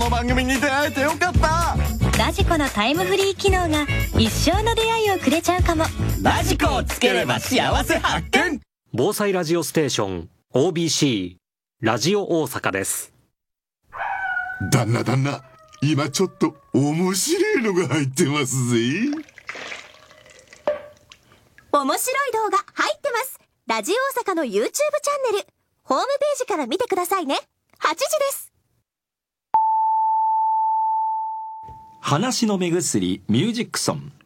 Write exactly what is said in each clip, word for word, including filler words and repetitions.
の番組に出会えてよかった。 ラジコのタイムフリー機能が一生の出会いをくれちゃうかも。 ラジコをつければ幸せ発見。 防災ラジオステーション オービーシー ラジオ大阪です。 旦那旦那、今ちょっと面白いのが入ってますぜ。 面白い動画入ってます。ラジオ大阪の YouTube チャンネル、ホームページから見てくださいね。はちじです。 話の目薬ミュージックソン。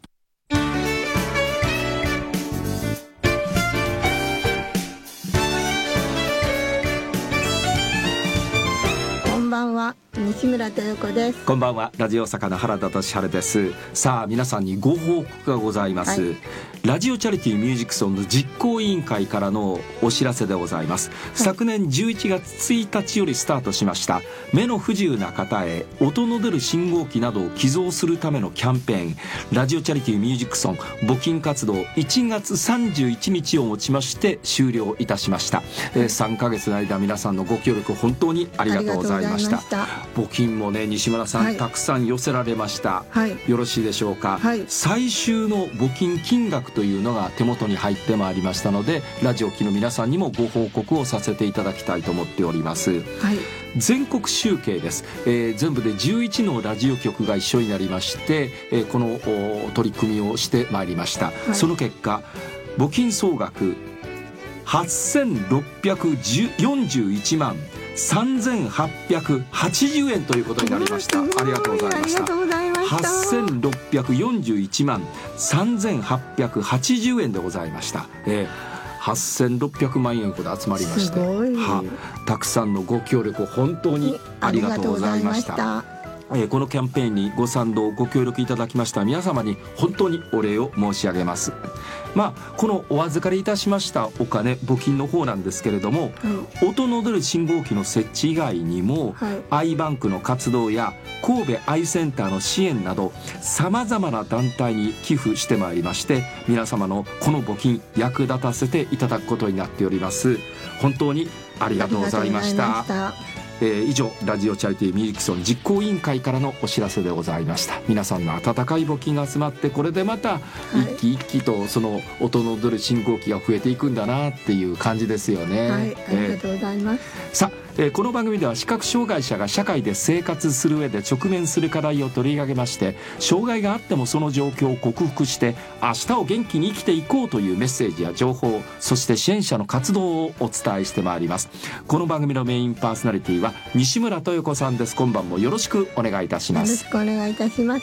こんばんは、西村豊子です。 こんばんは、ラジオ大阪の原田俊晴です。さあ、皆さんにご報告がございます、はい、ラジオチャリティーミュージックソンの実行委員会からのお知らせでございます、はい、昨年じゅういちがつついたちよりスタートしました目の不自由な方へ音の出る信号機などを寄贈するためのキャンペーン、ラジオチャリティーミュージックソン募金活動いちがつさんじゅういちにちをもちまして終了いたしました、えー、さんかげつの間皆さんのご協力本当にありがとうございました。募金もね、西村さん、はい、たくさん寄せられました、はい、よろしいでしょうか、はい、最終の募金金額というのが手元に入ってまいりましたので、ラジオ機の皆さんにもご報告をさせていただきたいと思っております、はい、全国集計です、えー、全部でじゅういちのラジオ局が一緒になりまして、えー、この取り組みをしてまいりました、はい、その結果募金総額はっせんろっぴゃくよんじゅういちまんさんぜんはっぴゃくはちじゅうえんということになりました。ありがとうございました。はっせんろっぴゃくよんじゅういちまんさんぜんはっぴゃくはちじゅうえんでございました、えー、はっせんろっぴゃくまんえんほど集まりまして、はたくさんのご協力本当にありがとうございました。えー、このキャンペーンにご賛同ご協力いただきました皆様に本当にお礼を申し上げます。まあ、このお預かりいたしましたお金募金の方なんですけれども、はい、音の出る信号機の設置以外にも、はい、アイバンクの活動や神戸アイセンターの支援などさまざまな団体に寄付してまいりまして、皆様のこの募金役立たせていただくことになっております。本当にありがとうございました。えー、以上、ラジオチャリティーミュージックソン実行委員会からのお知らせでございました。皆さんの温かい募金が集まって、これでまた一気一気とその音の出る信号機が増えていくんだなっていう感じですよね。 はい、ありがとうございます、 えー、さあ、えー、この番組では視覚障害者が社会で生活する上で直面する課題を取り上げまして、障害があってもその状況を克服して明日を元気に生きていこうというメッセージや情報、そして支援者の活動をお伝えしてまいります。この番組のメインパーソナリティは西村豊子さんです。今晩もよろしくお願いいたします。 よろしくお願いいたします。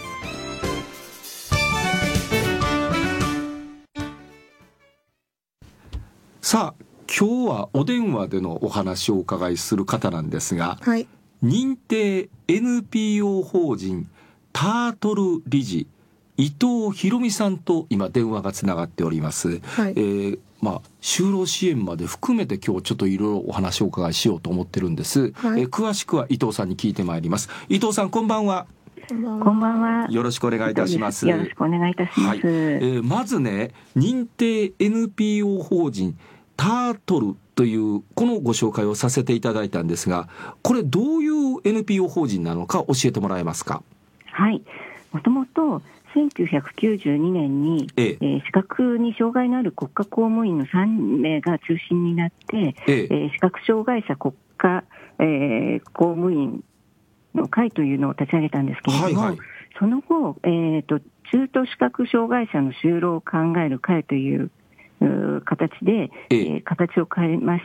さあ、今日はお電話でのお話をお伺いする方なんですが、はい、認定 エヌピーオー 法人タートル理事伊藤博美さんと今電話がつながっております、はい、えーまあ、就労支援まで含めて今日ちょっといろいろお話をお伺いしようと思ってるんです、はい、えー、詳しくは伊藤さんに聞いてまいります。伊藤さん、こんばんは。 こんばんは。 よろしくお願いいたします。 よろしくお願いいたします、はい、 えー、まずね、認定 エヌピーオー 法人タートルというこのご紹介をさせていただいたんですが、これどういう エヌピーオー 法人なのか教えてもらえますか。 はい、もともとせんきゅうひゃくきゅうじゅうにねんに、えええー、視覚に障害のある国家公務員のさんめいが中心になって、えええー、視覚障害者国家、えー、公務員の会というのを立ち上げたんですけれども、はいはい、その後、えーと、中途視覚障害者の就労を考える会という形で、えええー、形を変えまして、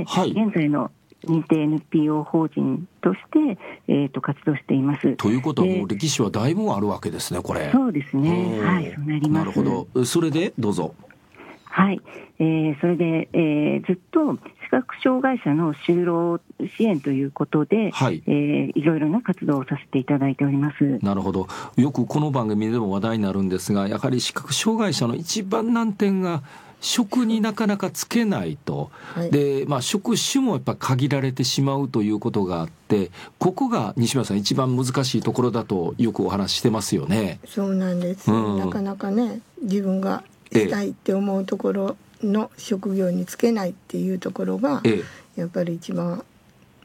はい、現在の認定 エヌピーオー 法人として、えー、と活動しています。 ということはもう歴史はだいぶあるわけですね、これ。 そうですね、はい、そうなります。 なるほど。それでどうぞ。 はい、えー、それで、えー、ずっと視覚障害者の就労支援ということで、はい、えー、いろいろな活動をさせていただいております。なるほど。よくこの番組でも話題になるんですが、やはり視覚障害者の一番難点が職になかなかつけないと、はい、で、まあ、職種もやっぱ限られてしまうということがあって、ここが西村さん一番難しいところだとよくお話ししてますよね。 そうなんです、うん、なかなかね、自分がしたいって思うところの職業につけないっていうところが、ええ、やっぱり一番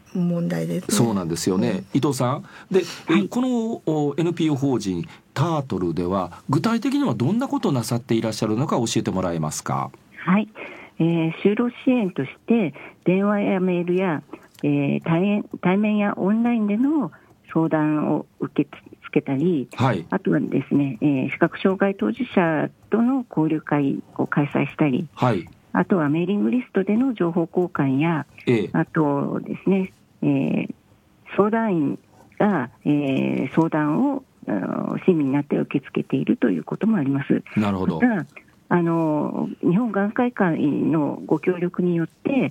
問題ですね。 そうなんですよね、うん、伊藤さんで、はい、この エヌピーオー 法人タートルでは具体的にはどんなことをなさっていらっしゃるのか教えてもらえますか。 はい、えー、就労支援として電話やメールや、えー、対, 対面やオンラインでの相談を受け付けたり、はい、あとはですね、えー、視覚障害当事者との交流会を開催したり、はい、あとはメーリングリストでの情報交換や、ええ、あとですね、えー、相談員が、えー、相談を親身になって受け付けているということもあります。 なるほど。 またあの日本眼科医会のご協力によって、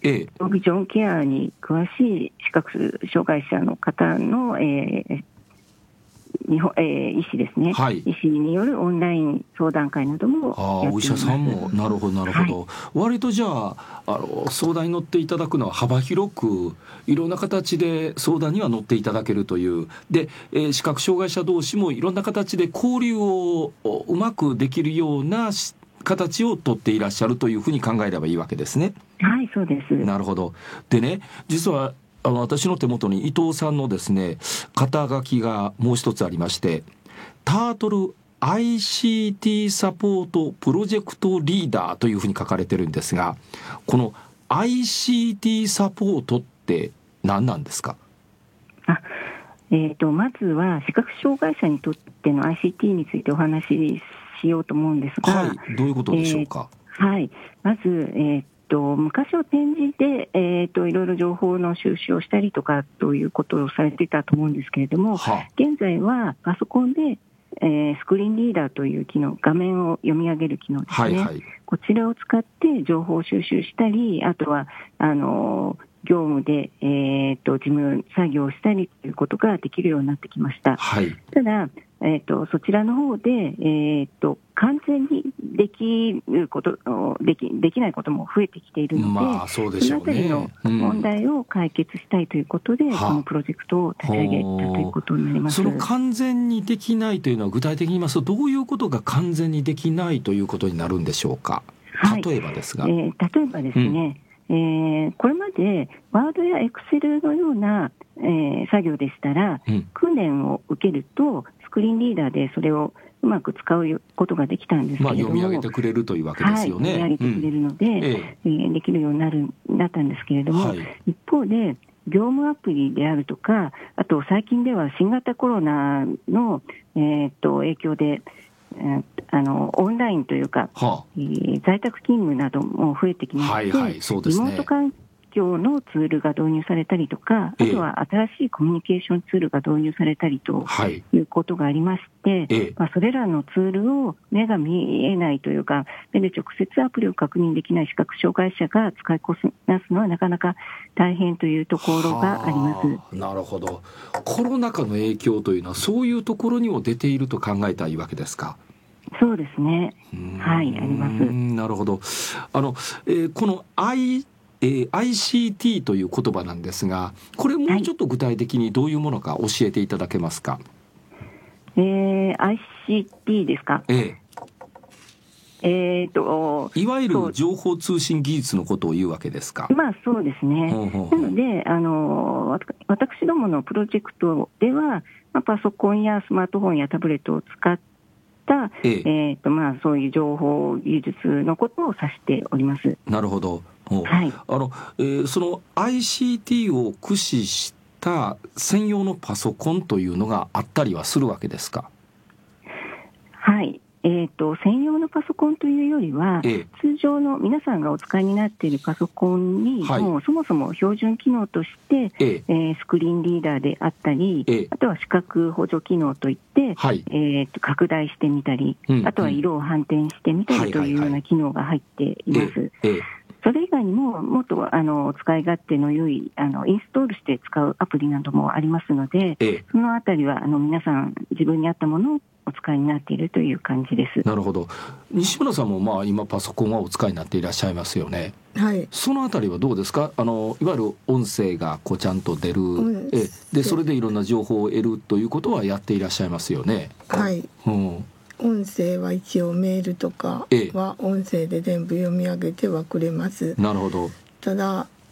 ええ、ビジョンケアに詳しい視覚障害者の方の、えー日本えー、医師ですね、はい、医師によるオンライン相談会などもやっています。あ、 お医者さんもなるほどなるほど、はい、割とじゃあ、あの相談に乗っていただくのは幅広くいろんな形で相談には乗っていただけるというで、えー、視覚障害者同士もいろんな形で交流をうまくできるような形をとっていらっしゃるというふうに考えればいいわけですね。 はい、そうです。 なるほど。でね、実はあの私の手元に伊藤さんのですね肩書きがもう一つありまして、タートル アイシーティー サポートプロジェクトリーダーというふうに書かれてるんですが、この アイシーティー サポートって何なんですか。 あ、えーと、まずは視覚障害者にとっての アイシーティー についてお話ししようと思うんですが、 はい、どういうことでしょうか。 えー、はい、まず、えーと昔を展示で、えー、といろいろ情報の収集をしたりとかということをされていたと思うんですけれども、は現在はパソコンで、えー、スクリーンリーダーという機能、画面を読み上げる機能ですね、はいはい、こちらを使って情報を収集したり、あとはあの業務で、えー、と事務作業をしたりということができるようになってきました。はい、ただ、えー、とそちらの方で、えー、と完全にできることでき、できないことも増えてきているので、 まあそうでしょうね、 そのあたりの問題を解決したいということで、うん、このプロジェクトを立ち上げたということになります。 その完全にできないというのは具体的に言いますとどういうことが完全にできないということになるんでしょうか。例えばですが、 はい、えー、例えばですね、うん、えー、これまでワードやエクセルのような、えー、作業でしたら、うん、訓練を受けるとスクリーンリーダーでそれをうまく使うことができたんですけれども、まあ、読み上げてくれるというわけですよね。 はい、読み上げてくれるので、うん、えー、できるようになるなったんですけれども、はい、一方で業務アプリであるとか、あと最近では新型コロナの、えー、と影響であのオンラインというか、はあ、えー、在宅勤務なども増えてきまして、はいはい、そうですね、リモート環境のツールが導入されたりとか、えー、あとは新しいコミュニケーションツールが導入されたりということがありまして、えーまあ、それらのツールを目が見えないというか、目で直接アプリを確認できない視覚障害者が使いこなすのはなかなか大変というところがあります。 なるほど。コロナ禍の影響というのはそういうところにも出ていると考えたいわけですか。 そうですね、はい、あります。 なるほど。あの、えー、この I、えー、アイシーティー という言葉なんですが、これもうちょっと具体的にどういうものか教えていただけますか。はい、 えー、アイシーティー ですか。えーえー、といわゆる情報通信技術のことを言うわけですか。 まあそうですね。ほうほうほう。なのであの私どものプロジェクトでは、まあ、パソコンやスマートフォンやタブレットを使ってえええーとまあ、そういう情報技術のことを指しております。 なるほど。はい、あのえー、その アイシーティー を駆使した専用のパソコンというのがあったりはするわけですか。 はい、えーと、専用のパソコンというよりは、ええ、通常の皆さんがお使いになっているパソコンに、はい、もうそもそも標準機能として、えええー、スクリーンリーダーであったり、ええ、あとは視覚補助機能といって、はい、えー、と拡大してみたり、うん、あとは色を反転してみたりというような機能が入っています。それ以外にももっとあの使い勝手の良いあのインストールして使うアプリなどもありますので、ええ、そのあたりはあの皆さん自分に合ったものをお使いになっているという感じです。 なるほど。西村さんもまあ今パソコンはお使いになっていらっしゃいますよね。 はい。 そのあたりはどうですか。あのいわゆる音声がこうちゃんと出る、えでそれでいろんな情報を得るということはやっていらっしゃいますよね。 はい。うん。音声は一応メールとかは音声で全部読み上げてはくれます。 なるほど。 ただ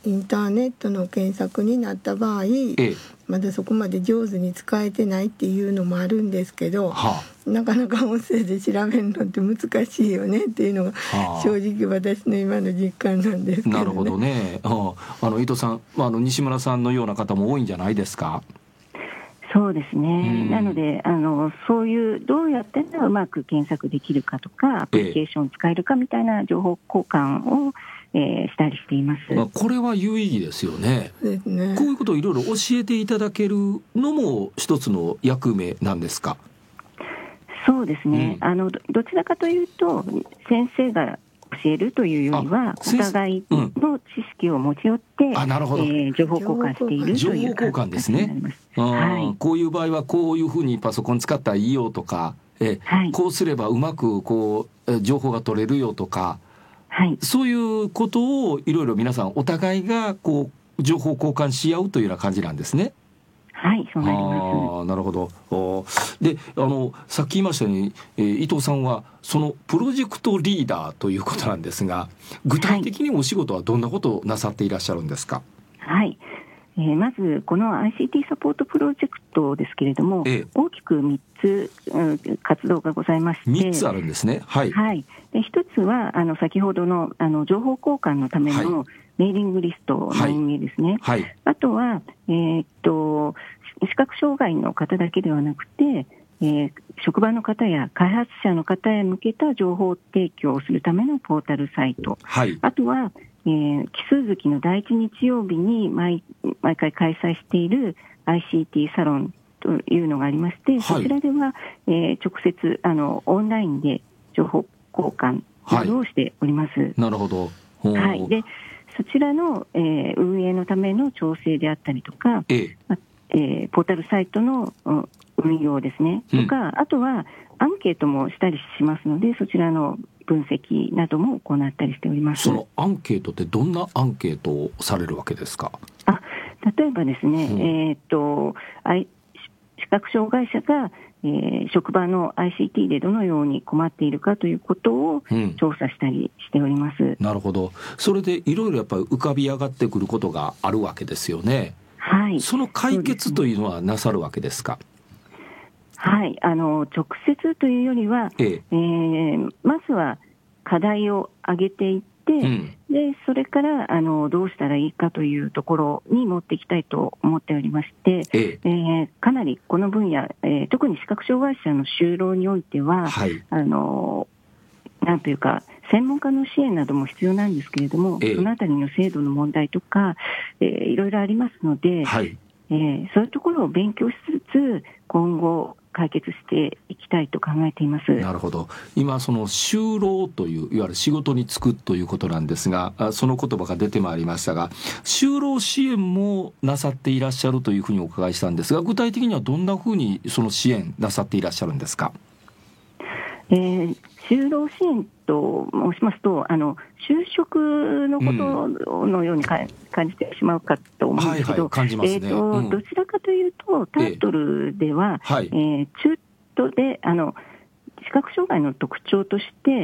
インターネットの検索になった場合、ええ、まだそこまで上手に使えてないっていうのもあるんですけど、はあ、なかなか音声で調べるのって難しいよねっていうのが、はあ、正直私の今の実感なんですけどね。 なるほどね。ああの伊藤さん、あの西村さんのような方も多いんじゃないですか。 そうですね、うん、なのであのそういうどうやってうまく検索できるかとかアプリケーションを使えるかみたいな情報交換を、えー、したりしています。 まあ、これは有意義ですよね。 ですね。 こういうことをいろいろ教えていただけるのも一つの役目なんですか。 そうですね、うん、あの ど, どちらかというと先生が教えるというよりはお互いの知識を持ち寄って、うん、あ、なるほど、えー、情報交換しているという情報交換ですね。はい、こういう場合はこういうふうにパソコン使ったらいいよとか、え、はい、こうすればうまくこう情報が取れるよとか、はい、そういうことをいろいろ皆さんお互いがこう情報交換し合うというような感じなんですね。 はい、そうなります。 あ、なるほど。で、あのさっき言いましたように、えー、伊藤さんはそのプロジェクトリーダーということなんですが、具体的にお仕事はどんなことをなさっていらっしゃるんですか。 はい、えー、まずこの アイシーティー サポートプロジェクトですけれども、ええ、大きくみっつ、うん、活動がございまして、 みっつあるんですね。はい、 はい、でひとつはあの先ほど の, あの情報交換のための、はい、メーリングリストの運営ですね。はいはい、あとは、えー、っと視覚障害の方だけではなくて、えー、職場の方や開発者の方へ向けた情報提供をするためのポータルサイト、はい、あとは、えー、奇数月の第一日曜日に 毎, 毎回開催している アイシーティー サロンというのがありまして、はい、そちらでは、えー、直接あのオンラインで情報交換をしております。はい、 なるほど。 はい、でそちらの、えー、運営のための調整であったりとか、えええー、ポータルサイトの運用ですね、うん、とか、あとはアンケートもしたりしますので、そちらの分析なども行ったりしております。 そのアンケートってどんなアンケートをされるわけですか。 あ、例えばですね、うん、えー、っと視覚障害者が、えー、職場の アイシーティー でどのように困っているかということを調査したりしております。うん、 なるほど。それでいろいろやっぱり浮かび上がってくることがあるわけですよね。はい、その解決というのはなさるわけですか。 はい、あの直接というよりは、えええー、まずは課題を挙げていって、うん、でそれからあのどうしたらいいかというところに持っていきたいと思っておりまして、えええー、かなりこの分野、えー、特に視覚障害者の就労においては、はい、あのなんというか専門家の支援なども必要なんですけれども、ええ、そのあたりの制度の問題とか、えー、いろいろありますので、はい、えー、そういうところを勉強しつつ今後解決していきたいと考えています。 なるほど。今その就労といういわゆる仕事に就くということなんですが、その言葉が出てまいりましたが、就労支援もなさっていらっしゃるというふうにお伺いしたんですが、具体的にはどんなふうにその支援なさっていらっしゃるんですか。 えー、就労支援と申しますと、あの就職のことのようにか、うん、感じてしまうかと思うんですけど、はいはい、感じますね。えーとうん、どちらかというとタイトルでは、えーはい、えー、中途であの視覚障害の特徴として、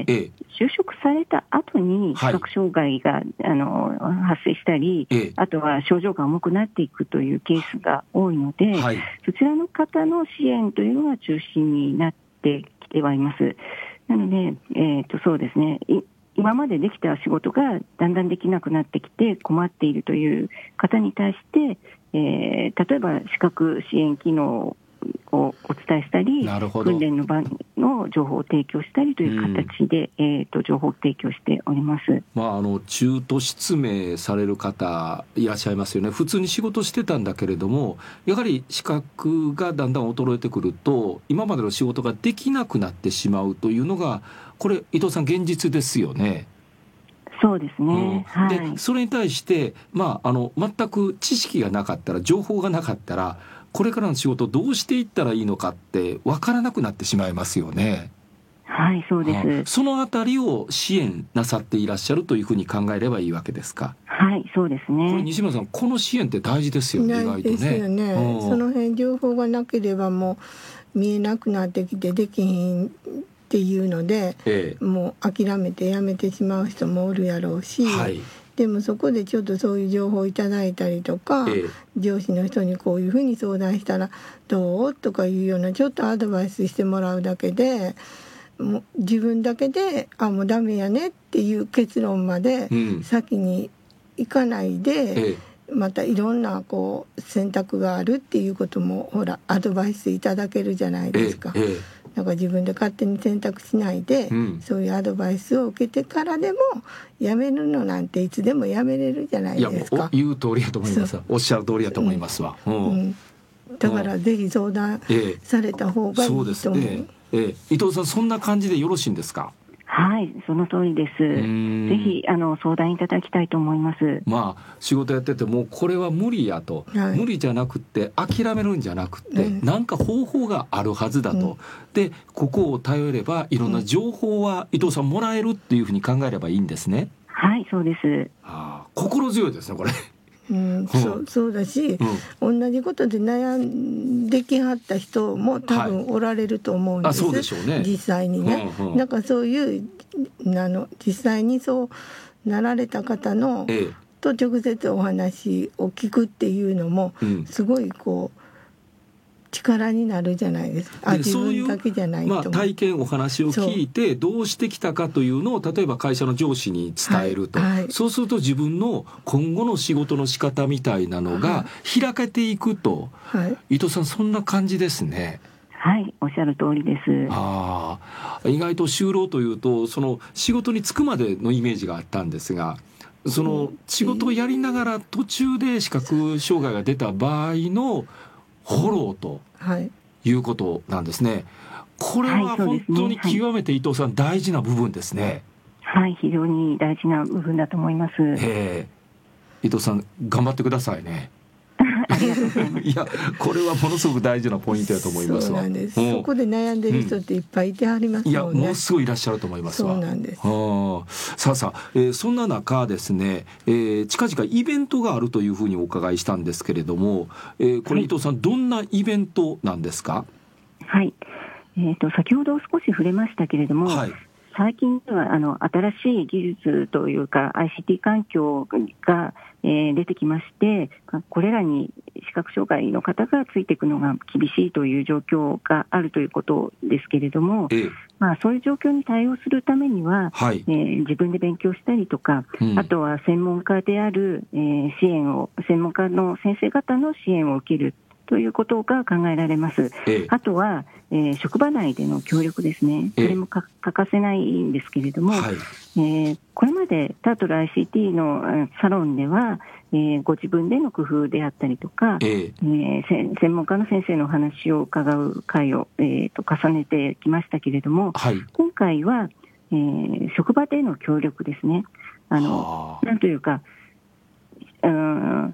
えー、就職された後に視覚障害が、はい、あの発生したり、えー、あとは症状が重くなっていくというケースが多いので、はい、そちらの方の支援というのが中心になってきてはいます。なので、えー、とそうですね、今までできた仕事がだんだんできなくなってきて困っているという方に対して、えー、例えば視覚支援機能をお伝えしたり、訓練の場の情報を提供したりという形で、うん、えー、と情報を提供しております。 まあ、あの中途失明される方いらっしゃいますよね。普通に仕事してたんだけれども、やはり視覚がだんだん衰えてくると今までの仕事ができなくなってしまうというのが、これ伊藤さん現実ですよね。 そうですね、うん、 で、 はい、 それに対して、まあ、あの全く知識がなかったら、情報がなかったら、これからの仕事をどうしていったらいいのかって分からなくなってしまいますよね。 はい、そうです、うん、 そのあたりを支援なさっていらっしゃるというふうに考えればいいわけですか。 はい、そうですね。 これ西村さん、この支援って大事ですよね。意外とね。 ですよね、うん、その辺情報がなければもう見えなくなってきてできひんっていうので、ええ、もう諦めてやめてしまう人もおるやろうし、はい、 でもそこでちょっとそういう情報をいただいたりとか、ええ、上司の人にこういうふうに相談したらどうとかいうようなちょっとアドバイスしてもらうだけで、もう自分だけであもうダメやねっていう結論まで先に行かないで、うんええ、またいろんなこう選択があるっていうこともほらアドバイスいただけるじゃないですか、ええええ、だから自分で勝手に選択しないで、うん、そういうアドバイスを受けてからでもやめるのなんていつでもやめれるじゃないですか。 いや言う通りやと思います。おっしゃる通りやと思いますわ、うんうん、 だからぜひ相談された方がいいと思う、ええ、そうですね、 ええ、伊藤さんそんな感じでよろしいんですか？ はい、その通りです。ぜひあの相談いただきたいと思います。 まあ仕事やっててもうこれは無理やと、はい、無理じゃなくって諦めるんじゃなくって、うん、なんか方法があるはずだと、うん、でここを頼ればいろんな情報は伊藤さんもらえるっていうふうに考えればいいんですね。 はい、そうです。 あ、心強いですねこれ。 うん、そうそうだし、うん、同じことで悩んできはった人も多分おられると思うんです、 はい、あ、そうでしょうね、 実際にね、うんうん、だからそういうあの実際にそうなられた方の、ええ、と直接お話を聞くっていうのも、うん、すごいこう力になるじゃないですか。あ、自分だけじゃないと思う。 そういう、まあ、体験お話を聞いてどうしてきたかというのを例えば会社の上司に伝えると、はいはい、そうすると自分の今後の仕事の仕方みたいなのが開けていくと、はい、伊藤さんそんな感じですね。 はい、おっしゃる通りです。 あ、意外と就労というとその仕事に就くまでのイメージがあったんですが、その仕事をやりながら途中で視覚障害が出た場合のフォローということなんですね。これは本当に極めて伊藤さん大事な部分ですね。 はい、非常に大事な部分だと思います。 えー、伊藤さん頑張ってくださいね。 ありがとうございます。 いや、これはものすごく大事なポイントだと思いますわ。 そうなんです。そこで悩んでる人っていっぱいいてはりますもんね。 いや、ものすごいいらっしゃると思いますわ。 そうなんです。 あ、さあさあ、えー、そんな中ですね、えー、近々イベントがあるというふうにお伺いしたんですけれども、えー、これ伊藤さん、はい、どんなイベントなんですか？ はい、えーと、先ほど少し触れましたけれども、はい、最近ではあの新しい技術というか アイシーティー 環境が、えー、出てきまして、これらに視覚障害の方がついていくのが厳しいという状況があるということですけれども、ええ、まあ、そういう状況に対応するためには、はい、えー、自分で勉強したりとか、うん、あとは専門家である、えー、支援を専門家の先生方の支援を受けるということが考えられます。ええ、あとは、えー、職場内での協力ですね。これも欠かせないんですけれども、はい、えー、これまでタートル アイシーティー のサロンでは、えー、ご自分での工夫であったりとか、えええー、専門家の先生のお話を伺う会を、えー、と重ねてきましたけれども、はい、今回は、えー、職場での協力ですね。あの、なんというか、うん、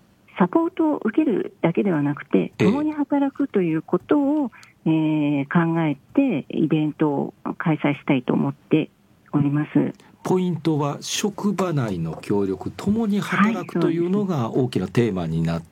サポートを受けるだけではなくて共に働くということを、えー、考えてイベントを開催したいと思っております。 ポイントは職場内の協力、共に働くというのが大きなテーマになって、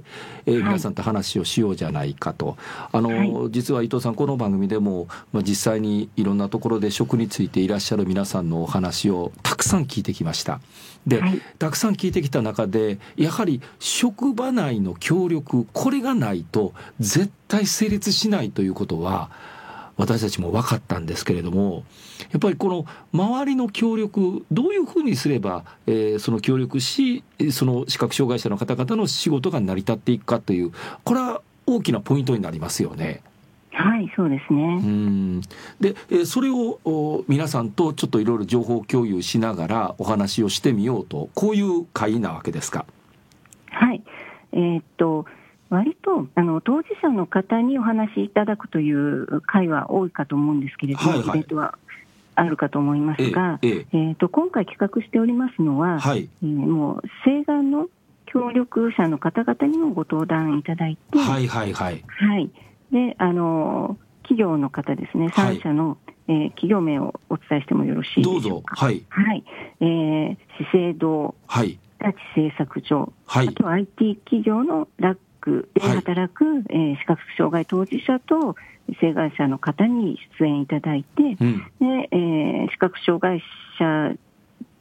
えー、皆さんと話をしようじゃないかと。あの、はい、実は伊藤さんこの番組でも、まあ、実際にいろんなところで職についていらっしゃる皆さんのお話をたくさん聞いてきました。で、はい、たくさん聞いてきた中でやはり職場内の協力、これがないと絶対成立しないということは私たちも分かったんですけれども、やっぱりこの周りの協力、どういうふうにすれば、えー、その協力し、その視覚障害者の方々の仕事が成り立っていくかという、これは大きなポイントになりますよね。 はい、そうですね。 うん、で、えー、それを皆さんとちょっといろいろ情報共有しながらお話をしてみようと、こういう会なわけですか？ はい、えー、っと割とあの当事者の方にお話しいただくという会は多いかと思うんですけれども、はいはい、イベントはあるかと思いますが、えええー、と今回企画しておりますのは、はい、えー、もう請願の協力者の方々にもご登壇いただいて、 はいはいはい、 はい、であの企業の方ですね、さん社の、はい、えー、企業名をお伝えしてもよろしいでしょうか？ どうぞ。はい、 はい、えー、資生堂、はい、日立製作所、はい、あとは アイティー 企業のラックで働く、はい、えー、視覚障害当事者と障害者の方に出演いただいて、うん、でえー、視覚障害者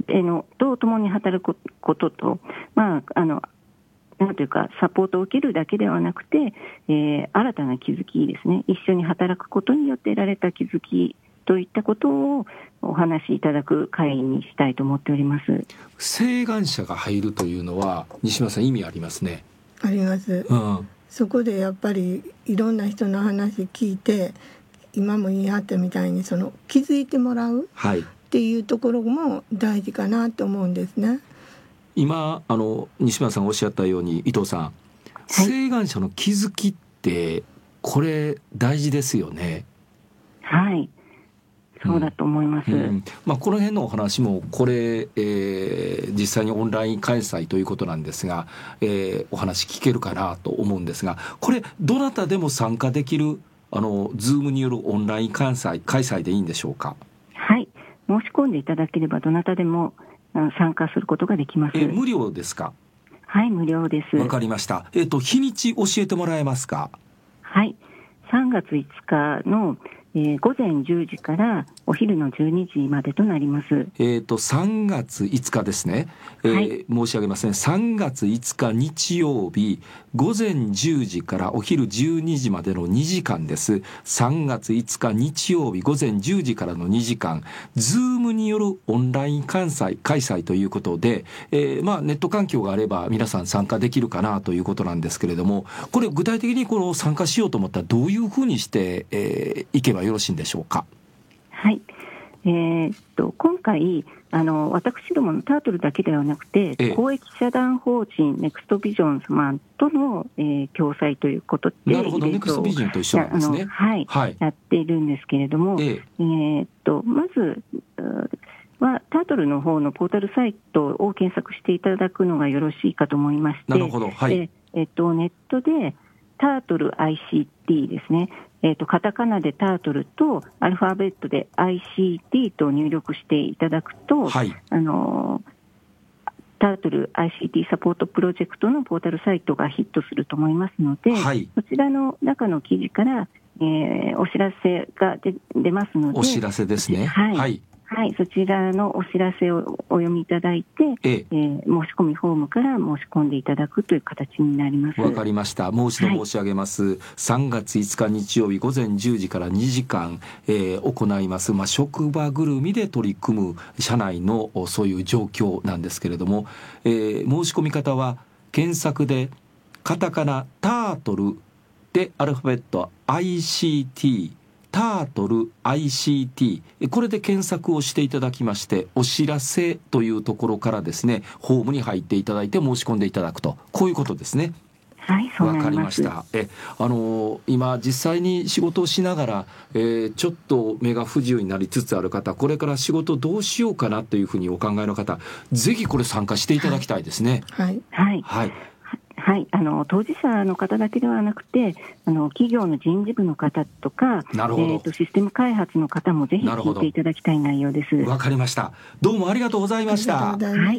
へのと共に働くことと、まあ、あのなんというかサポートを受けるだけではなくて、えー、新たな気づきですね、一緒に働くことによって得られた気づきといったことをお話しいただく会にしたいと思っております。 請願者が入るというのは西村さん意味ありますね。 あります、うん、そこでやっぱりいろんな人の話聞いて、今も言い張ったみたいにその気づいてもらうっていうところも大事かなと思うんですね。 今あの西村さんがおっしゃったように伊藤さん、はい、請願者の気づきってこれ大事ですよね。 はい、そうだと思います、うんうんまあ、この辺のお話もこれ、えー、実際にオンライン開催ということなんですが、えー、お話聞けるかなと思うんですが、これどなたでも参加できるあの Zoom によるオンライン開催、開催でいいんでしょうか。 はい、申し込んでいただければどなたでも参加することができます。 え無料ですか。 はい、無料です。 わかりました。えっと日にち教えてもらえますか。 はい、さんがついつかのえー、午前じゅうじからお昼のじゅうにじまでとなります。 えっとさんがついつかですね、えーはい、申し上げますね。さんがついつか日曜日午前じゅうじからお昼じゅうにじまでのにじかんです。さんがついつか日曜日午前じゅうじからのにじかん、ズームによるオンライン開催開催ということで、えー、まあネット環境があれば皆さん参加できるかなということなんですけれども、これ具体的にこの参加しようと思ったらどういうふうにして、えー、いけばよろしいんでしょうか。 はい、えー、っと今回あの私どものタートルだけではなくて、ええ、公益社団法人ネクストビジョン様との、えー、共催ということで、 なるほど、ネクストビジョンと一緒なんですね。 はい、はい、やっているんですけれども、えええー、っとまずはタートルの方のポータルサイトを検索していただくのがよろしいかと思いまして、 なるほど、はい、 ええー、っとネットでタートル アイシーティー ですね、えー、とカタカナでタートルとアルファベットで アイシーティー と入力していただくと、はい、あのタートル アイシーティー サポートプロジェクトのポータルサイトがヒットすると思いますので、はい、そちらの中の記事から、えー、お知らせが出、出ますので、 お知らせですね、 はいはいはい、そちらのお知らせをお読みいただいて、えええー、申し込みフォームから申し込んでいただくという形になります。 わかりました。もう一度申し上げます、はい、さんがついつか日曜日午前じゅうじからにじかん、えー、行います、まあ、職場ぐるみで取り組む社内のそういう状況なんですけれども、えー、申し込み方は検索でカタカナタートルでアルファベット アイシーティータートル アイシーティー、 これで検索をしていただきまして、お知らせというところからですね、ホームに入っていただいて申し込んでいただくと、こういうことですね。 はい、そうなります。 わかりました。えあの今実際に仕事をしながら、えー、ちょっと目が不自由になりつつある方、これから仕事どうしようかなというふうにお考えの方、ぜひこれ参加していただきたいですね。 はいはい、はいはい、あの当事者の方だけではなくて、あの企業の人事部の方とか、えー、とシステム開発の方もぜひ聞いていただきたい内容です。 わかりました。どうもありがとうございました。 はい、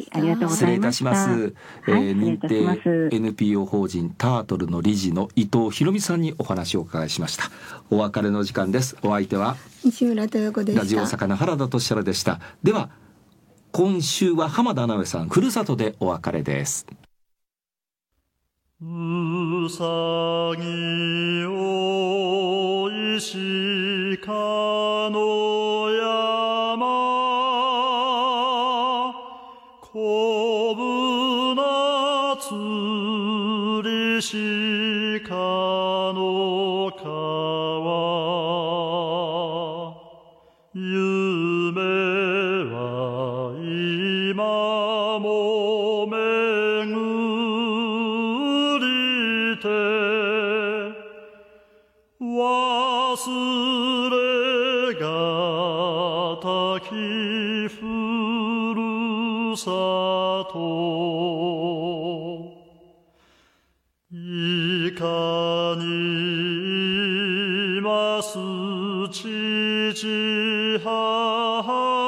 ありがとうございました。 失礼いたします。はい、えー、認定 エヌピーオー 法人タートルの理事の伊藤博美さんにお話をお伺いしました。お別れの時間です。お相手は西村豊子でした。 ラジオ大阪の原田俊原でした。では今週は浜田直江さんふるさとでお別れです。 うさぎおいしかの山こぶなつりしかの川夢は今も巡忘れがたきふるさといかにます父母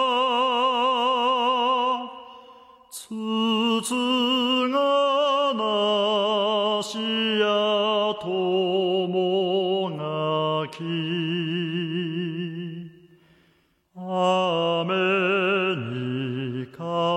つつがなしやともがき雨に変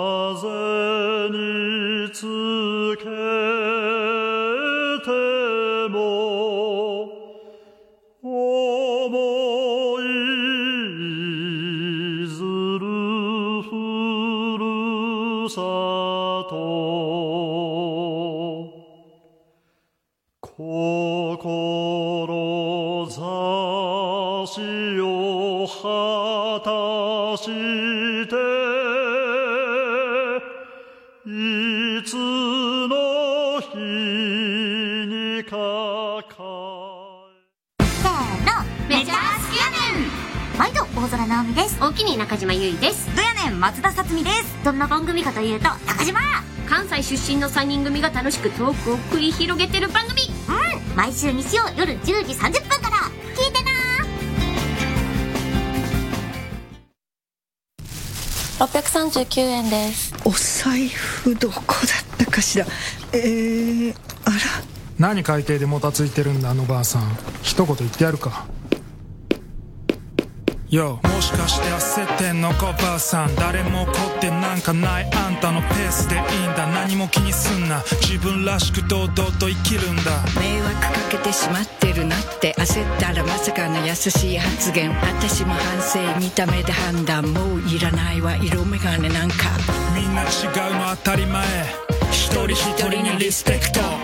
しを果たしていつの日にかかせーの、メジャー好きやねん。毎度大空直美です。 おおきに中島ゆいです。 どやねん、松田さつみです。どんな番組かというと、中島関西出身のさんにん組が楽しくトークを繰り広げてる番組。 うん、毎週日曜夜じゅうじさんじゅっぷんから聞いてな。 ろっぴゃくさんじゅうきゅうえんです。 お財布どこだったかしら。えー、あら、 何海底でもたついてるんだあのばあさん。一言言ってやるか。よ、もしかして焦ってんのかばあさん。誰も怒ってなんかない、あんたのペースでいいんだ。何も気にすんな、自分らしく堂々と生きるんだ。 迷惑かけてしまってるなって焦ったらまさかの優しい発言。私も反省、見た目で判断。もういらないわ色眼鏡なんか。 みんな違うの当たり前、一人一人にリスペクト。